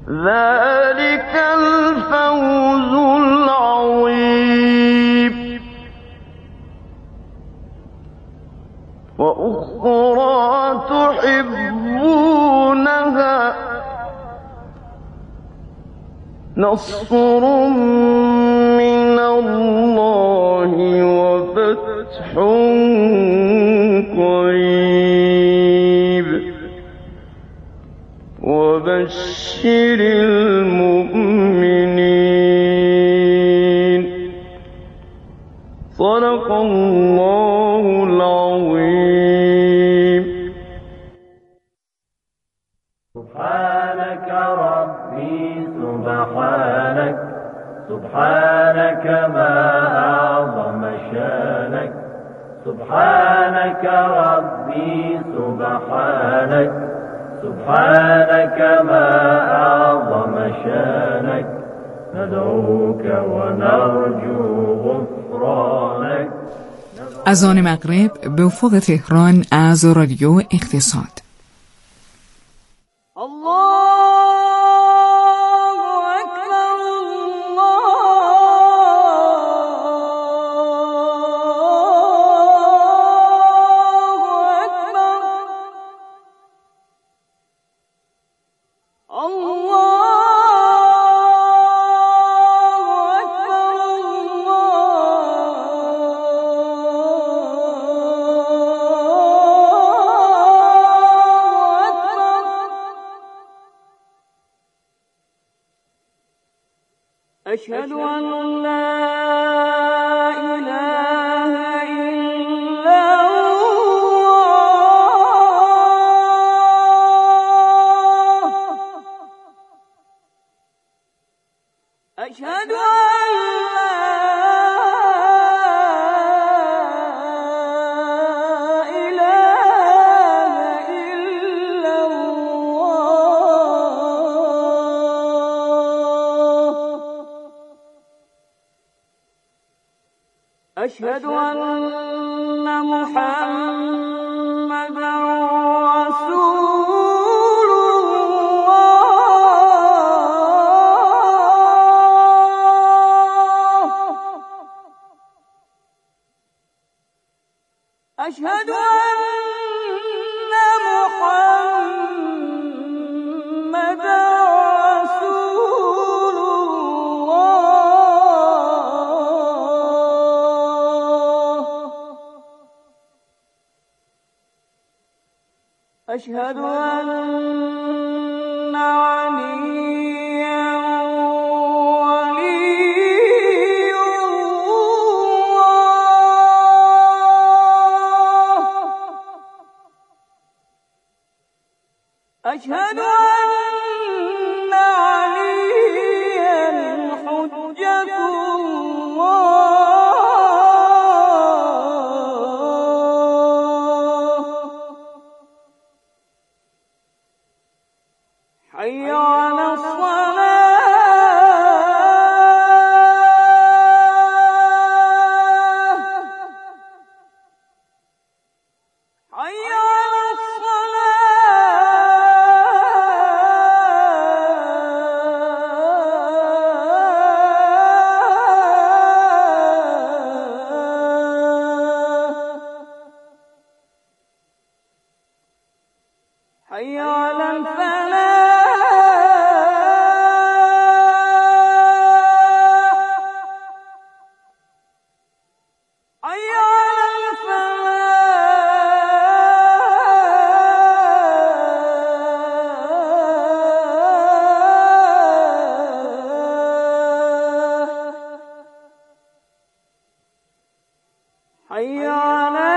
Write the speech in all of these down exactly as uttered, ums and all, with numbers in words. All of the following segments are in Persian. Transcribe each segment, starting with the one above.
ذلك الفوز العظيم. وأخرى تحبونها نصر من الله وفتح قريب وبشر المؤمنين. صدق الله العظيم. سبحانك ربي سبحانك سبحانك ما أعظم شانك. سبحانك ربي سبحانك سبحانك ما أعظم شانك. ندعوك ونرجو غفرانك. اذان مغرب به افق تهران از رادیو اقتصاد. أشهد أن لا إله إلا الله. أشهد أن أشهد أن محمدًا رسول الله. أشهد أن محمدًا رسول أشهد أن عليا ولي الله. أشهد أن عليا حجة الله. حي على الصلاة. حي على الصلاة. حي على الفلاح. حي على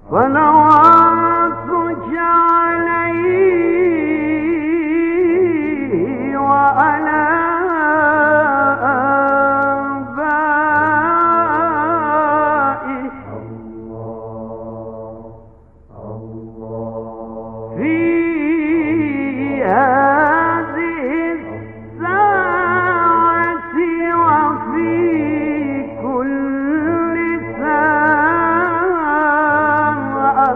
صلواتك عليه وعلى آبائه في هذه الساعة وفي كل ساعة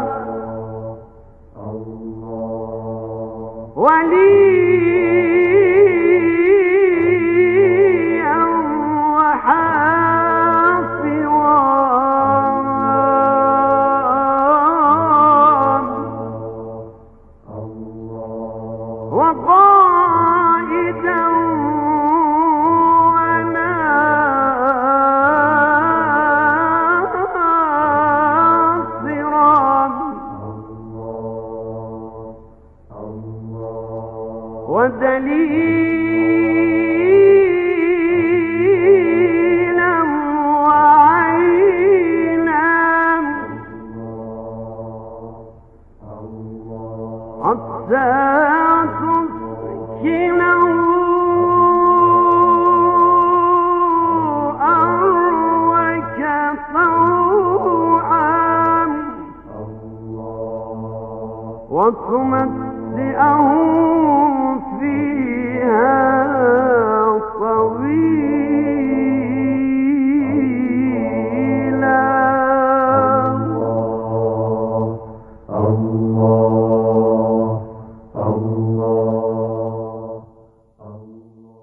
وليا وحافظا وقائدا وناصرا ودليلا وعينا حتى تسكنه أرضك طوعا وتمتعه فيها طويلا. الله الله الله.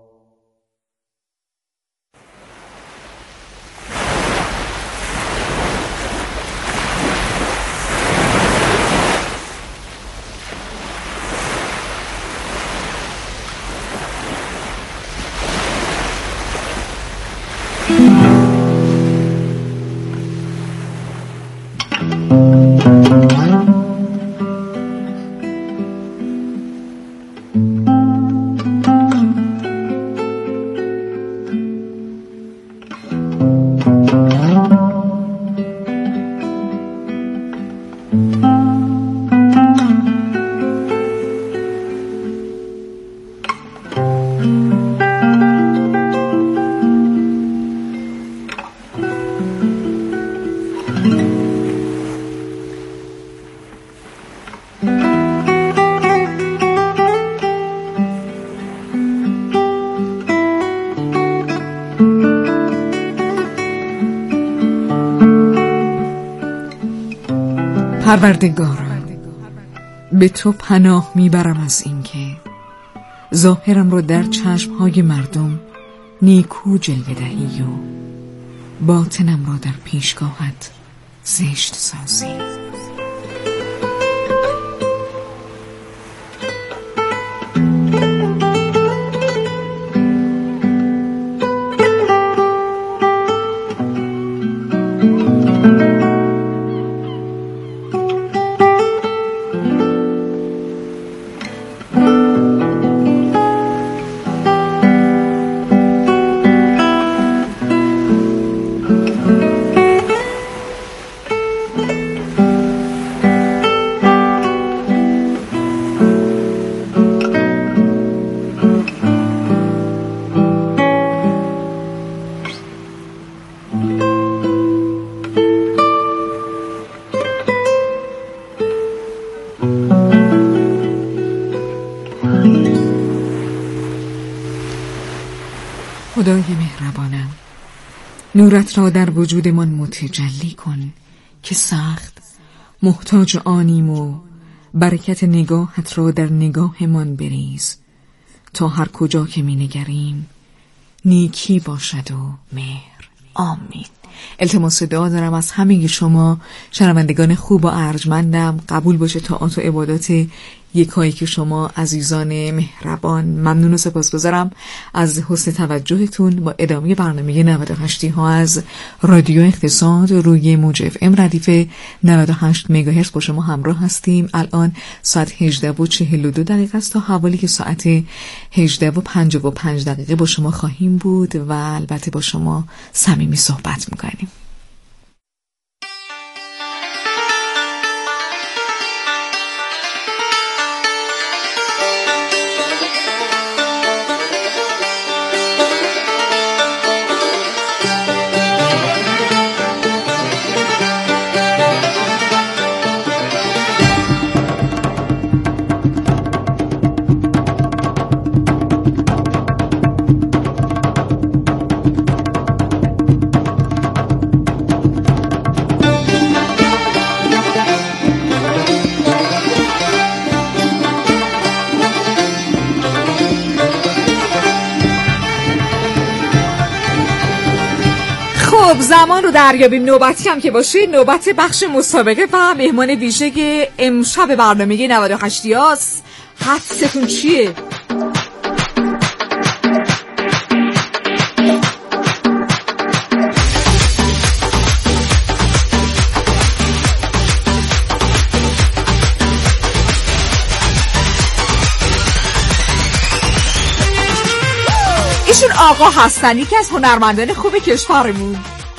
پروردگارم، به تو پناه میبرم از اینکه ظاهرم رو در چشمهای مردم نیکو جلوه دهی و باطنم را در پیشگاهت زشت سازی. خدای مهربانم، نورت را در وجودمان متجلی کن که سخت محتاج آنیم و برکت نگاهت را در نگاهمان بریز تا هر کجا که می نگریم نیکی باشد و مهر. آمین. التماس دعا دارم از همه شما شنوندگان خوب و ارجمندم، قبول باشه طاعات و عبادات یکایی که شما عزیزان مهربان. ممنون و سپاسگزارم از حسن توجهتون. با ادامه برنامه نود و هشت ها از رادیو اقتصاد روی موج اف ام ردیف نود و هشت مگاهرتز با شما همراه هستیم. الان ساعت هجده و چهل و دو دقیقه است تا حوالی که ساعت هجده و پنجاه و پنج دقیقه با شما خواهیم بود و البته با شما صمیمی صحبت میکنیم. زمان رو دریابیم. نوبتی هم که باشه نوبت بخش مسابقه و مهمان ویژه امشب برنامه نود و هشت یاست. حدستون چیه؟ ایشون آقا هستن، یکی از هنرمندان خوب کشورمون.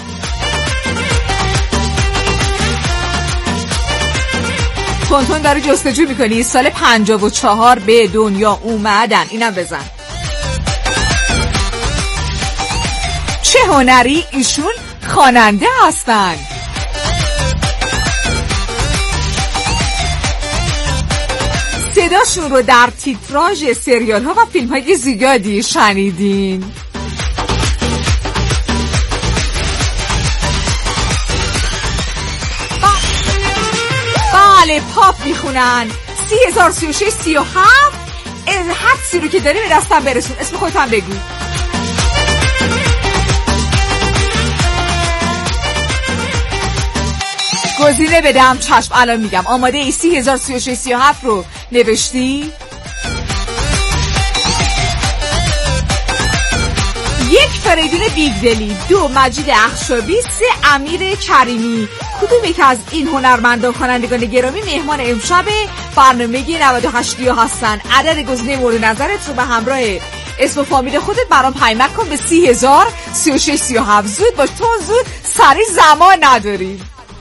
تونتون داره جستجو میکنی. سال پنجاه و چهار به دنیا اومدن. اینم بزن. چه هنری؟ ایشون خواننده هستن. صداشون رو در تیتراژ سریال ها و فیلم های زیادی شنیدین. بله پاپ میخونن. سی هزار سی و شش سی و هفت حدسی رو که داری به دستم برسون. اسم خودت هم بگو. گزینه بدم؟ چشم الان میگم. آماده ای؟ سی هزار سی و شش سی و هفت رو نوشتی؟ یک فریدون بیگدلی، دو مجید اخشابی، سه امیر کریمی. کدوم یک از این هنرمندان خوانندگان گرامی مهمان امشب برنامه نود و هشت هستن؟ عدد گزینه مورد نظرت رو به همراه اسم و فامیل خودت برام پیام کن به سی هزار سی و شش سی و هفت. زود باش، تو زود، سریع، زمان نداریم.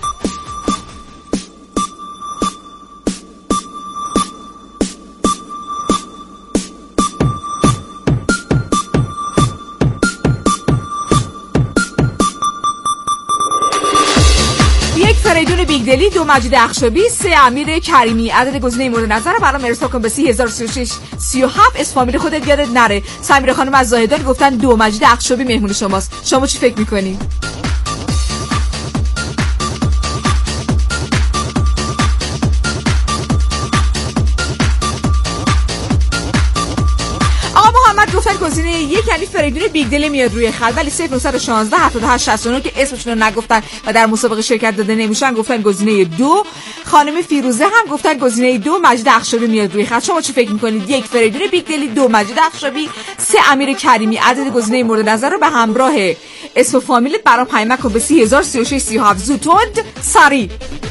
فریدون بیگدلی، دو مجید اخشابی، سه امیر کریمی. عدد گزینه مورد نظر برام ارسال کن به سی هزار سی و شش سی و هفت. اسم فامیل خودت یادت نره. سمیرا خانم از زاهدان گفتن دو مجید اخشابی مهمون شماست. شما چی فکر میکنی؟ گفتن گزینه یک یعنی فریدون بیگدلی میاد روی خط، ولی صفر نه یک شش هفتاد و هشت شصت و نه که اسمشون رو نگفتن و در مسابقه شرکت داده نمیشن گفتن گزینه دو. خانم فیروزه هم گفتن گزینه دو مجید اخشابی میاد روی خط. شما چی فکر میکنید؟ یک فریدون بیگدلی، دو مجید اخشابی، سه امیر کریمی. عدد گزینه مورد نظر رو به همراه اسم و فامیلت برام پیام کن به سی هزار سی و شش سی و هفت. زود، تند، سریع.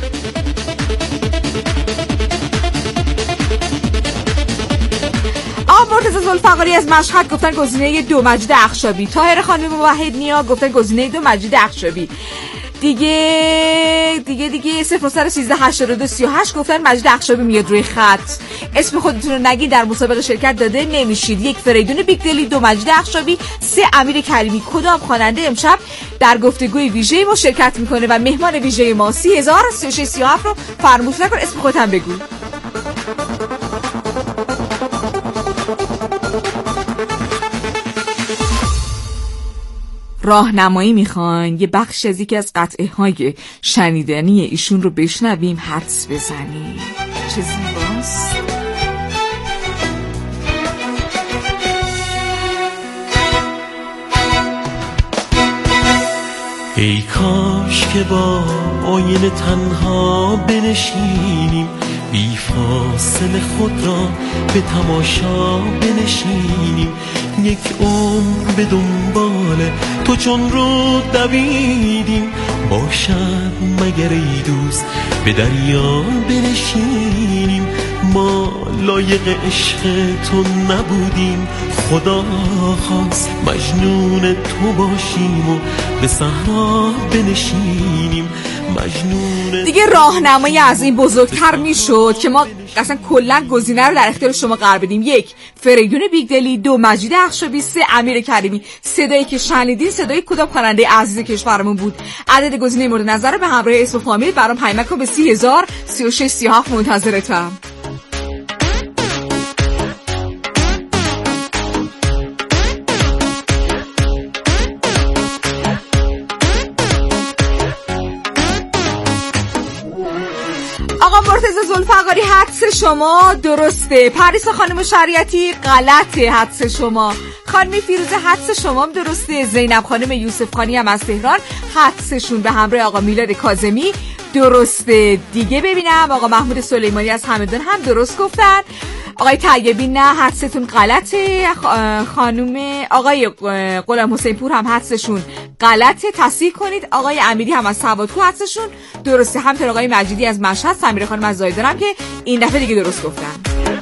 مرتضی زلفقاری از مشهد گفتن گزینه دو مجید اخشابی. طاهر خانم موحد نیا گفتن گزینه دو مجید اخشابی. دیگه دیگه دیگه صفر نه یک سه هشتاد و دو سی و هشت گفتن مجید اخشابی میاد روی خط. اسم خودتون رو نگی، در مسابقه شرکت داده نمیشید. یک فریدون بیگدلی، دو مجید اخشابی، سه امیر کریمی. کدام خواننده امشب در گفتگوی ویژه ما شرکت میکنه و مهمان ویژه ما؟ سی هزار سی و شش سی و هفت رو فراموش نکن. اسم خودت هم بگو. راهنمایی میخواین؟ یه بخش از یکی از قطعه های شنیدنی ایشون رو بشنویم، حدس بزنیم. چه زیباست. ای کاش که با آینه تنها بنشینیم، بی فاصله خود را به تماشا بنشینیم. یک عمر به دنبال تو چون رو دویدیم، باشد مگر ای دوست به دریا بنشینیم. ما لایق عشق تو نبودیم، خدا خواست مجنون تو باشیم و به صحرا بنشینیم. مجنون دیگه راهنمایی از این بزرگتر میشد که ما اصلا کلا گزینه رو در اختیار شما قرار بدیم. یک فریدون بیگدلی، دو مجید اخشابی، سه امیر کریمی. صدایی که شنیدین صدای کدام خواننده عزیز کشورمون بود؟ عدد گزینه مورد نظر رو به همراه اسم و فامیل برام پیام کن به سی هزار سی و شش سی و هفت. منتظرتم. آقا مرتضی زلفقاری حدس شما درسته. پریسا خانم شریعتی غلطه. حدس شما خانم فیروزه حدس شما هم درسته. زینب خانم یوسف خانی هم از تهران حدسشون به همراه آقا میلاد کاظمی درسته. دیگه ببینم آقا محمود سلیمانی از همدان هم درست گفتن. آقای طیبی نه حدستون غلطه. خانم آقای غلام حسین پور هم حدسشون غلطه، تصحیح کنید. آقای امیری هم از سوادکو حدسشون درسته. همینطور آقای مجیدی از مشهد، سمیره خانم از زایدان هم که این دفعه دیگه درست گفتن.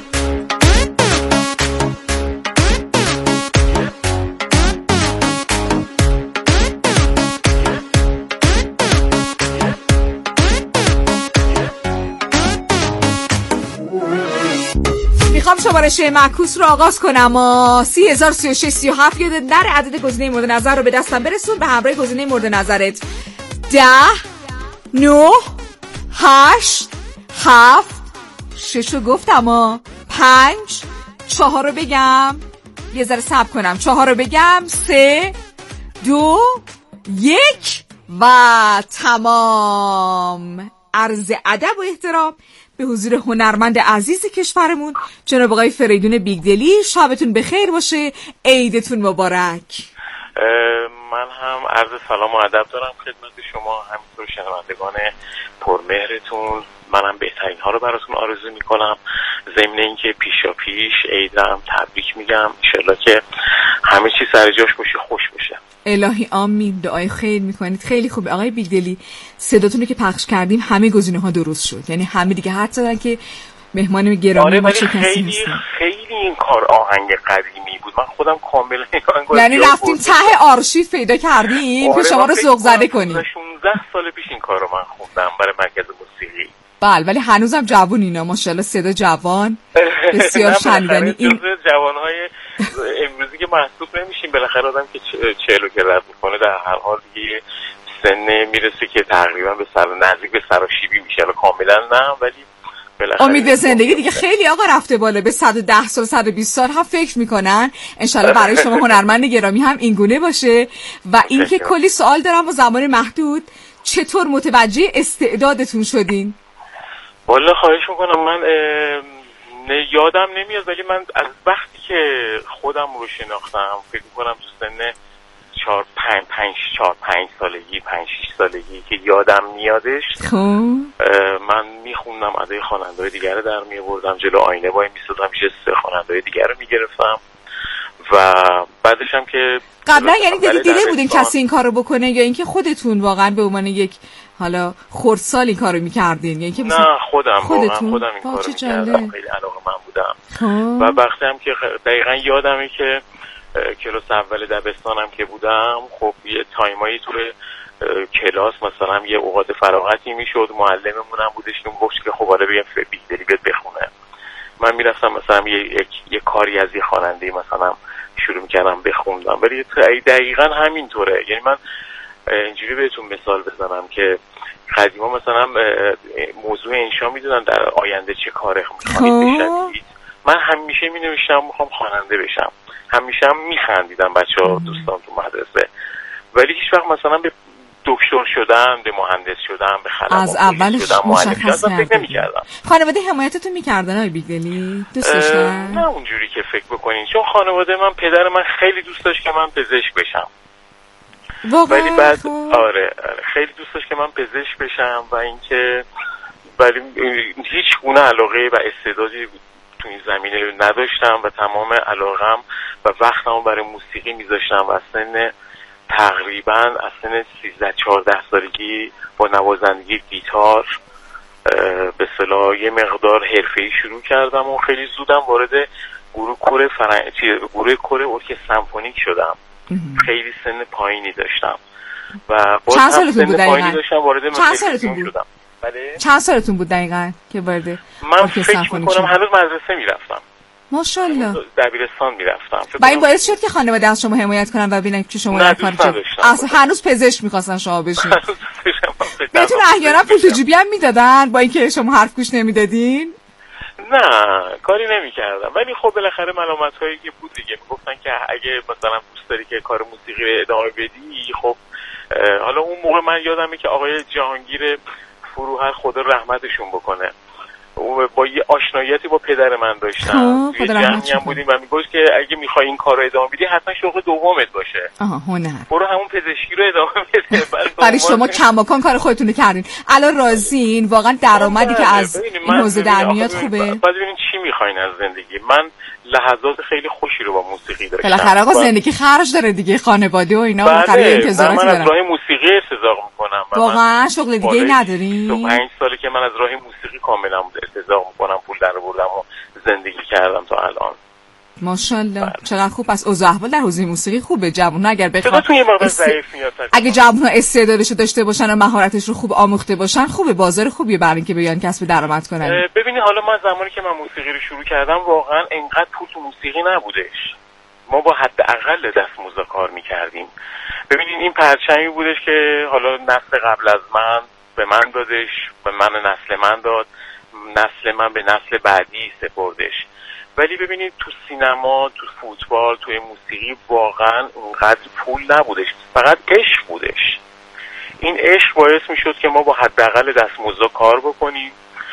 میخوام شمارش معکوس رو آغاز کنم و سی هزار سی و شش سی و هفت یاد در عدد گزینه مورد نظر رو به دستم برسون. به همراه گزینه مورد نظرت ده، نه، هشت، هفت، شش رو گفتم و پنج، چهار رو بگم، یه ذره صبر کنم، چهار رو بگم، سه، دو، یک و تمام. عرض ادب و احترام به حضور هنرمند عزیز کشورمون جناب آقای فریدون بیگدلی. شبتون بخیر باشه، عیدتون مبارک. من هم عرض سلام و ادب دارم خدمت شما، همینطور شنوندگان پرمهرتون. منم بهترین ها رو براتون آرزو میکنم. ضمن اینکه پیشا پیش عیدم تبریک میگم، انشالله که همه چی سر جاش باشه، خوش بشه. الهی آمین. دعای خیر میکنید. خیلی خوبه آقای بیگدلی، صداتون رو که پخش کردیم همه گزینه ها درست شد، یعنی همه دیگه حد زدن که مهمان گرامی آره ما چه کسی خیلی نیستن. خیلی این کار آهنگ قدیمی بود، من خودم کاملا یعنی رفتیم ته آرشیو پیدا کردیم که شما رو ذوق زده کنیم. شانزده سال پیش این کار رو من خوندم برای مرکز موسیقی. بله ولی هنوزم جوون اینا، ماشاءالله صدا جوان، بسیار شنیدنی. این جوانهای امروزی که محسوب نمیشیم، بالاخره آدم که چهلو که رد میکنه در هر حال دیگه سن میرسه که تقریبا به سر نزدیک به سراشیبی میشه، کاملا نه ولی امید به زندگی دیگه خیلی آقا رفته بالا، به صد و ده سال صد و بیست سال هم فکر میکنن. انشالله برای شما هنرمند گرامی هم این گونه باشه. و اینکه کلی سوال دارم با زمان محدود، چطور متوجه استعدادتون شدین؟ والا خواهش میکنم، من یادم نمیاد ولی من از وقتی که خودم رو شناختم فکر میکنم تو سن چهار پنج پنج چهار پنج سالگی پنج شش سالگی که یادم میادش، من میخوندم ادای خواننده‌های دیگر رو در میآوردم، جلو آینه وای میستادم جست خواننده‌های دیگر رو میگرفتم و بعدش هم که قبلا یعنی دیدی دیده بودین کسی این کارو بکنه یا اینکه خودتون واقعا به عنوان یک حالا خردسال این کارو میکردین؟ یعنی که نه خودم خودتون خودم این کارو میکردم، خیلی علاقه من بودم. خواه. و وقتی هم که دقیقا یادمه که کلاس اول دبستانم که بودم، خب یه تایمایی تو کلاس مثلا یه اوقات فراغتی میشد، معلممون هم بودش که گفت که خب حالا بگم بیگدلی بیاد بخونه. من میرفتم مثلا یه یک یه کاری از یه خواننده مثلا شروع میکردم بخوندم، ولی دقیقاً همینطوره. یعنی من اینجوری بهتون مثال بزنم که قدیما مثلا موضوع انشا میدونن در آینده چه کاری میخوانید بشید، من همیشه مینوشتم میخوام خواننده بشم، همیشه هم میخندیدم بچه‌ها دوستان تو مدرسه، ولی هیچ وقت مثلا به دکتر شدن، به مهندس شدن، به خدمات از اولش مشخص نمی‌کردم. خانواده حمایتتون می‌کردن آقای بیگدلی؟ دوست داشتن؟ نه اونجوری که فکر بکنین، چون خانواده من، پدر من خیلی دوست داشت که من پزشک بشم. واقعا؟ ولی بعد آره خیلی دوست داشت که من پزشک بشم و اینکه ولی هیچ گونه علاقه و استعدادی تو این زمینه نداشتم و تمام علاقم و وقتمو برای موسیقی میذاشتم و سن تقریبا از سن سیزده چهارده سالگی با نوازندگی گیتار به اصطلاح یه مقدار حرفه‌ای شروع کردم و خیلی زودم وارد گروه کور فرنگ گروه کور ارکستر سمفونیک شدم. خیلی سن پایینی داشتم و با چند سالتون بود پایینی داشتم وارد چند سالتون بود؟ شدم. بله چند سالتون بود دقیقاً که وارد من فکر می‌کنم هنوز مدرسه میرفتم. ماشاءالله دبیرستان میرفتم و این باعث شد که خانواده از شما حمایت کنن و ببینن که شما در کار چه اصلا هنوز پزشک می‌خواستن شما بشین. بهتون احیانا پول تو جیبی هم میدادن با اینکه شما حرف گوش نمیدادین؟ نه کاری نمی‌کردم، ولی خب بالاخره ملامت‌هایی که بود دیگه میگفتن که اگه مثلا دوست داری که کار موسیقی رو ادامه بدی، خب حالا اون موقع من یادمه که آقای جهانگیر فروهر خدا رحمتشون بکنه، با یه آشناییتی با پدر من داشتم. توی جمعی هم بودیم و میگوشت که اگه میخوای این کار رو ادامه بدی حتما شغل دومت باشه. آها هنر. برو همون پزشکی رو ادامه بده. برای شما کماکان کار خودتون کردین. الان راضین؟ واقعا درآمدی که از این حوزه در میاد خوبه؟ بعد ببینین چی میخواین از زندگی. من لحظات خیلی خوشی رو با موسیقی داشتم. بالاخره آقا زندگی خرج داره دیگه، خانواده و اینا بالاخره انتظاراتی دارن. من از راه موسیقی استزاق میکنم. واقعا شغل دیگه ای نداری؟ تو پنج ساله که من از راه موسیقی کاملا استزاق میکنم، پول درآوردم و زندگی کردم تا الان. ماشاءالله چقدر خوب. پس اوضاع احوال در حوزه موسیقی خوبه. جوونا اگر بخوان است... اگه جوونا استعدادشو داشته باشن و مهارتش رو خوب آموخته باشن خوبه، بازار خوبیه برای اینکه بیان کسب درآمد کنن. ببینید حالا من زمانی که من موسیقی رو شروع کردم واقعا انقدر پول تو موسیقی نبودش. ما با حداقل دستمزد کار می‌کردیم. ببینید این پرچمی بودش که حالا نسل قبل از من به من دادش، به من نسل من داد، نسل من به نسل بعدی سپردش. ولی ببینید تو سینما، تو فوتبال، توی موسیقی واقعا اونقدر پول نبودش، فقط عشق بودش. این عشق باعث میشد که ما با حداقل دستمزد کار بکنیم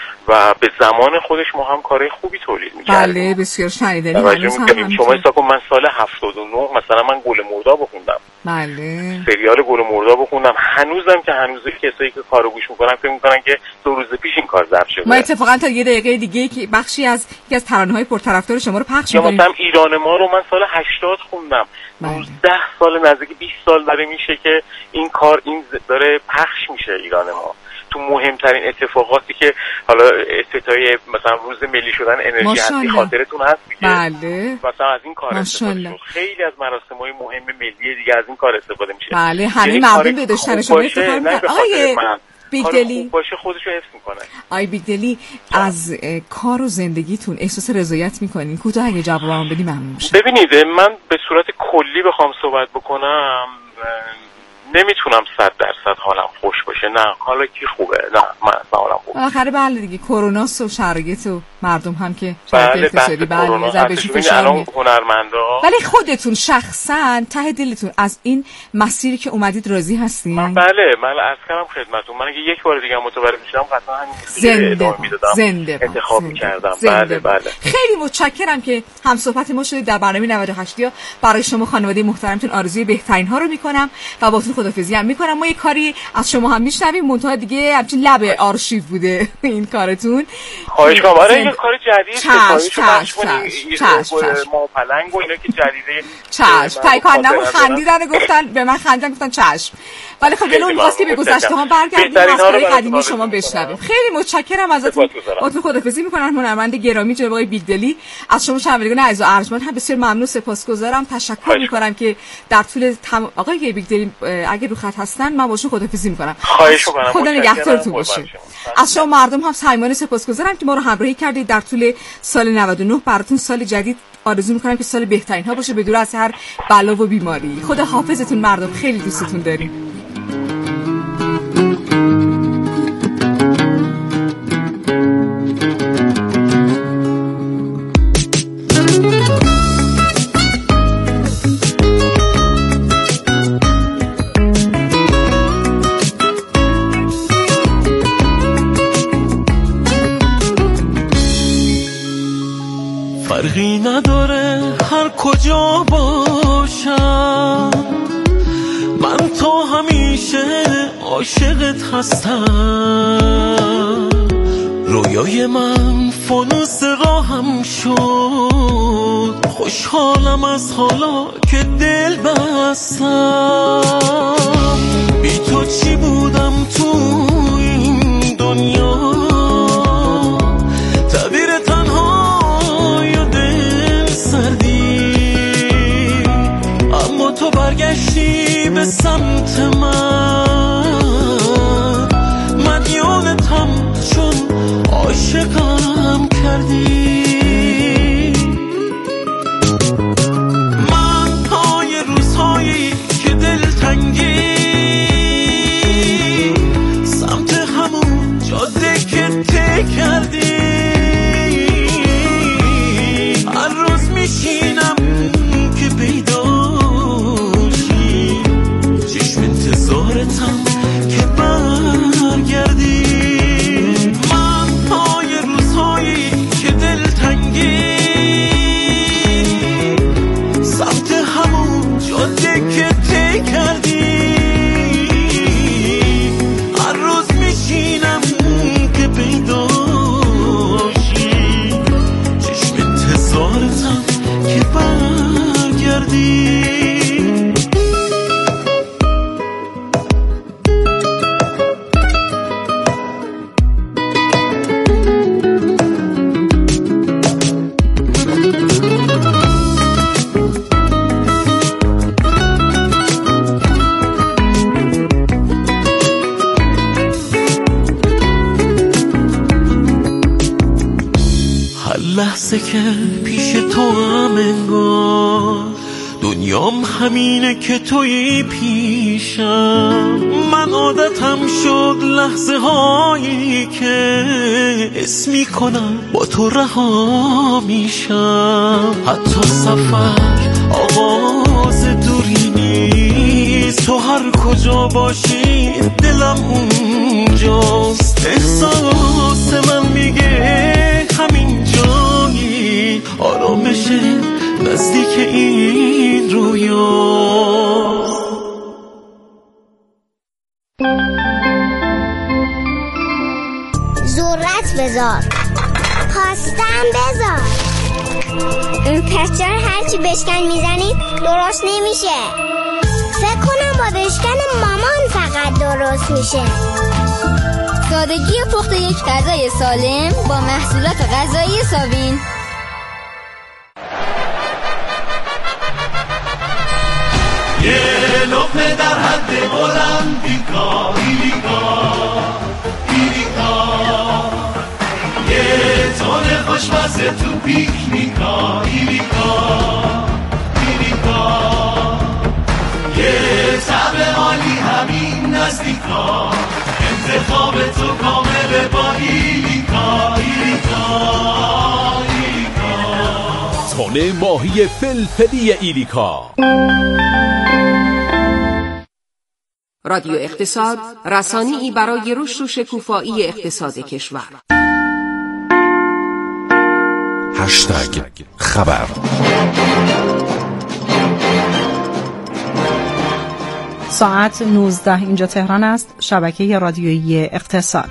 و به زمان خودش ما هم کارهای خوبی تولید می‌کردیم. بله بسیار شنیدنی. هنوز هم شما حساب کن من سال هفتاد و نه مثلا من گل مردا بخوندم. بله. سریال گل مردا بخوندم. هنوزم که هنوزه کسایی که کارو گوش میکنن فکر میکنن که دو روز پیش این کار ضبط شده. ما اتفاقا تا یه دقیقه دیگه که بخشی از یکی از ترانه‌های پرطرفدار شما رو پخش می‌کنیم. مثلا ایران ما رو من سال هشتاد خوندم. نوزده سال نزدیک بیست سال داره میشه که این کار این داره پخش میشه ایران ما. تو مهمترین اتفاقاتی که حالا استتای مثلا روز ملی شدن انرژی هستی خاطرتون هست دیگه. بله. مثلا از این کار استفاده میشه. خیلی از مراسم‌های مهم ملی دیگه از این کار استفاده میشه. بله همه مردم به داشتن شما افتخار می‌کنن. آیه بیگدلی باشه خودشو حفظ میکنه. آی بیگدلی از کار و زندگیتون احساس رضایت میکنین؟ کوتاه اگه جوابم بدی ممنون میشم. ببینید من به صورت کلی بخوام صحبت بکنم نمیتونم صد درصد حالم خوش باشه. نه حالا کی خوبه؟ نه من حالم خوبه. آخره بله دیگه کروناست و شرایط و مردم هم که شرایط اقتصادی بله ضربه‌شو فشار میاد. هنرمندا ولی خودتون شخصا ته دلتون از این مسیری که اومدید راضی هستین؟ من بله من عرض کردم خدمتتون من اگه یک بار دیگه متولد میشم قطعا همین مسیر ادامه میدادم. زنده انتخاب می‌کردم. بله بله. خیلی متشکرم که هم صحبت ما شدید در برنامه نود و هشت یا برای شما خانواده محترمتون آرزوی بهترین ها رو میکنم و باهاتون خدافظی هم میکنم. ما یه کاری از شما هم میشنویم منتها دیگه همچین لب آرشیو بوده این کارتون. خواهش می‌کنم. آره این کار جدید چش چش چش ما پلنگ و اینا که جدیده چش تایکاندمو خندیدن گفتن به من خندیدن گفتن چشم. ولی خب دلم می‌خواست که به گذشته ها برگردیم مسائل قدیمی شما بشنویم. خیلی متشکرم ازتون. باهاتون خدافظی میکنم. هنرمند گرامی جناب آقای بیگدلی از شما شنوندگان عزیز و ارجمند هم بسیار ممنون سپاسگزارم. تشکر میکنم که در طول تم... آقای بیگدلی اگه رو خط هستن من باشون خدافظی میکنم. خواهش میکنم. خدا نگهدارتون باشه. از شما مردم هم صمیمانه سپاسگزارم که ما رو همراهی کردید در طول سال نود و نه. براتون سال جدید آرزو میکنم که سال بهترین ها باشه بدور از هر بلا و بیماری. خدا حافظتون مردم. خیلی دوستتون داریم. فرقی نداره هر کجا باشم من تو همیشه عاشقت هستم. رویای من فانوس راهم شد خوشحالم از حالا که دل بستم. بی تو چی بودم تو این دنیا تعبیر تنها یا دل سردی اما تو برگشتی به سمت من مدیونتم چون عاشقم کردی. من پای روزهایی که دلتنگی سمت همون جاده که ته کردی هر روز میشینم که پیداشی چشم انتظارتم که برگردی. من پای روزها لحظه که پیش تو هم انگار دنیام همینه که توی پیشم. من عادتم شد لحظه هایی که حس میکنم با تو رها میشم. حتی سفر آغاز دوری نیست، تو هر کجا باشی دلم اونجاست. احساس من میگه همین جایی آرامش نزدیک این رویاست. ذرت بذار، پاستم بذار. این پسر هرچی بشکن میزنی درست نمیشه. فکر کنم با بشکن مامان فقط درست میشه. سادگی پخت یک غذای سالم با محصولات غذایی سابین. یه لقمه در حد بلندیکا ایلیکا ایلیکا، یه تونه خوشمزه تو پیکنیکا ایلیکا ایلیکا، یه طعم عالی همین نزدیکا، انتخاب تو کامل با ایلیکا ایلیکا ایلیکا. تونه ماهی فلفلی ایلیکا. رادیو اقتصاد، رسانه‌ای برای رشد و شکوفایی اقتصاد کشور. هشتگ خبر. ساعت نوزده اینجا تهران است. شبکه رادیویی اقتصاد.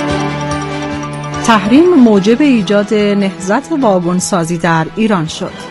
تحریم موجب ایجاد نهضت واگن سازی در ایران شد.